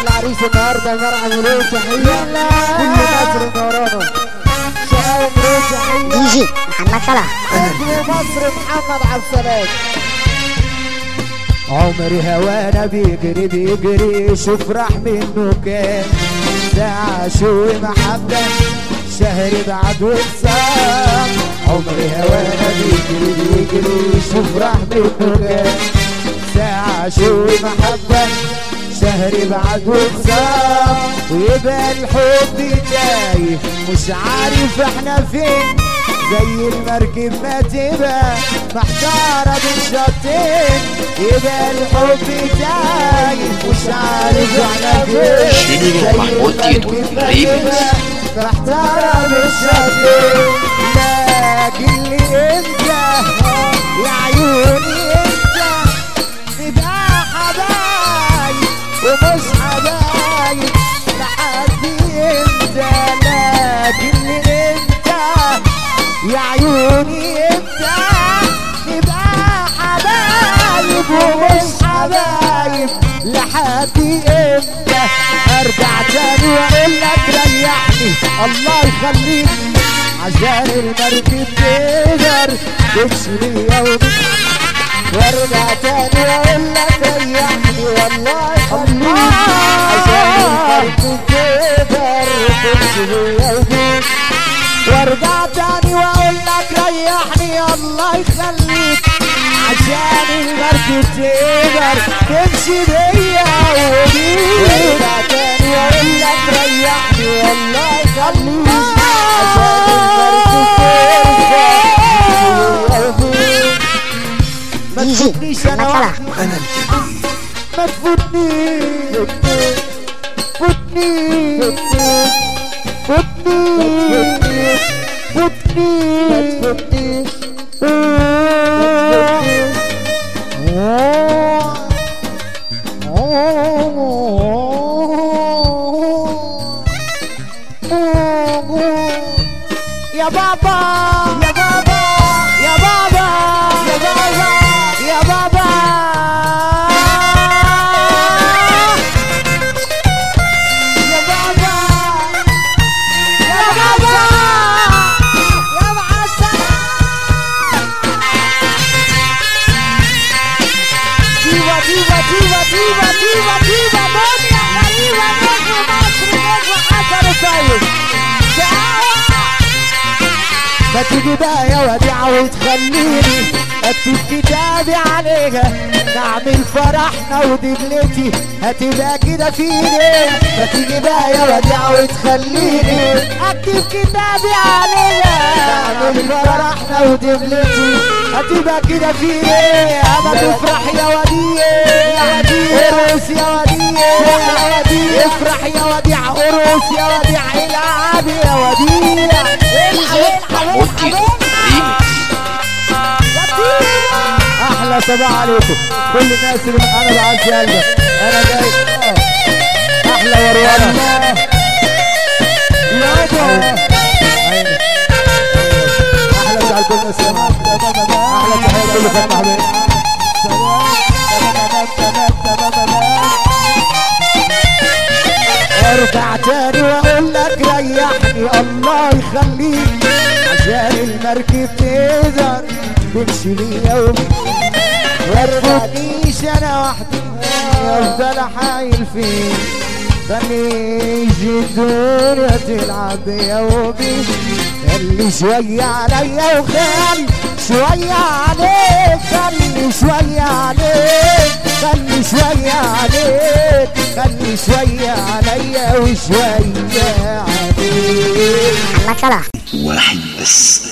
العريس النهارده مرعى مليون تحيه كل مصر ورانا. شقاوة مليون تحيه دي جي محمد صلاح نجم مصر محمد عبد السلام. عمري هوانا بيجري بيجري شوف راح منه كام ساعة شو محبة شهر بعد وصام. عمري هوانا بيجري بيجري شوف راح منه كام ساعة شو محبة شهر بعد وصام. ويبقى الحب تايه مش عارف احنا فين زي المركب ما تبقى محتارة بين شطين. يبقى الحب تايه مش عارف احنا فين زي المركب ما تبقى محتارة بين شطين. لكن لي انت يا عيوني انت نبقى حبايب ومش حبايب لحد انت. لكن لي انت يا عيوني انت نبقى حبايب ومش حبايب لحد امتى. ارجع تاني واقول لك ريحني الله يخليك عشان المركب تقدر تمشي بيا وبيك. وارجع تاني واقول لك ريحني والله يخليك عشان المركب تقدر تمشي بيا وبيك. وارجع تاني واقول لك ريحني الله يخليك عشان المركب تقدر تمشي بيا وبيك. وارجع تاني واقول لك ريحني والله يخليك عشان المركب تقدر تمشي بيا وبيك. ما تفوتنيش انا وحدي انا ما تفوتنيش فوتني فوتني فوتني فوتني يا بابا يا بابا يا بابا يا بابا يا بابا يا بابا يا بابا يا معسل. ديفا ديفا ديفا ديفا ديفا ديفا دنيا غريبة نجم مصر نجم حسن الطيب. ما تيجي بقى يا وديعة وتخليني اكتب كتابي عليها نعمل فرحنا ودبلتي هتبقى كده في ايدينا. ما تيجي بقى يا وديعة وتخليني اكتب كتابي عليها نعمل فرحنا ودبلتي هتبقى كده في ايدينا. اما تفرح يا وديع يا وديع ارقص يا وديع يا وديع افرح يا وديع ارقص يا وديع العب يا وديع احلى صباح عليكم كل الناس اللي انا بعز قلبك انا جاي احلى وروانا يابا احلى زعل كل الناس احلى تحيه كل فتح بيه. ارجع تاني واقول لك ريحني الله يخليك عشان المركب تقدر تمشي ليا وبيك. وارجعنيش انا وحدي افضل حايل فيك خليش الدنيا تلعب بيا وبيك. خلي شوية عليا وخلي شوية عليك خلي شوية عليك خلي شوية عليك خلي شوية عليا وشوية عليك. محمد صلاح واحد بس.